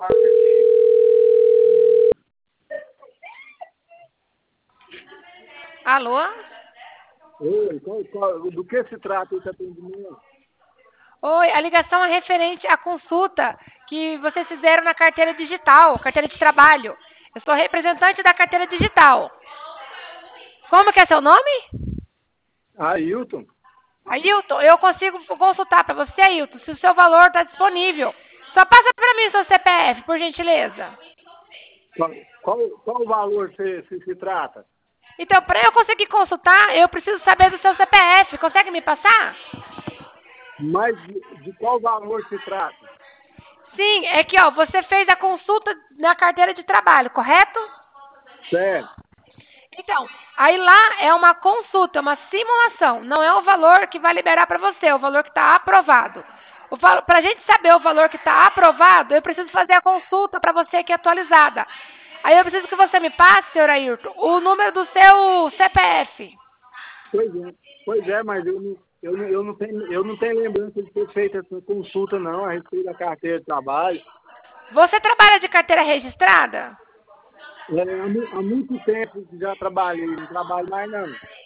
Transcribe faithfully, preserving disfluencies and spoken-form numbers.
Alô? Oi, qual, qual, do que se trata esse atendimento? Oi, a ligação é referente à consulta que vocês fizeram na carteira digital, carteira de trabalho. Eu sou representante da carteira digital. Como que é seu nome? Ailton. Ailton, eu consigo consultar para você, Ailton, se o seu valor está disponível. Só passa para mim o seu C P F, por gentileza. Qual, qual, qual o valor se, se, se trata? Então, para eu conseguir consultar, eu preciso saber do seu C P F. Consegue me passar? Mas de, de qual valor se trata? Sim, é que ó, você fez a consulta na carteira de trabalho, correto? Certo. Então, aí lá é uma consulta, é uma simulação. Não é o valor que vai liberar para você, é o valor que está aprovado. Para a gente saber o valor que está aprovado, eu preciso fazer a consulta para você aqui atualizada. Aí eu preciso que você me passe, senhor Ayrton, o número do seu C P F. Pois é, pois é, mas eu não, eu, não, eu, não tenho, eu não tenho lembrança de ter feito essa consulta não, a respeito da carteira de trabalho. Você trabalha de carteira registrada? É, há, mu- há muito tempo que já trabalhei, não trabalho mais não.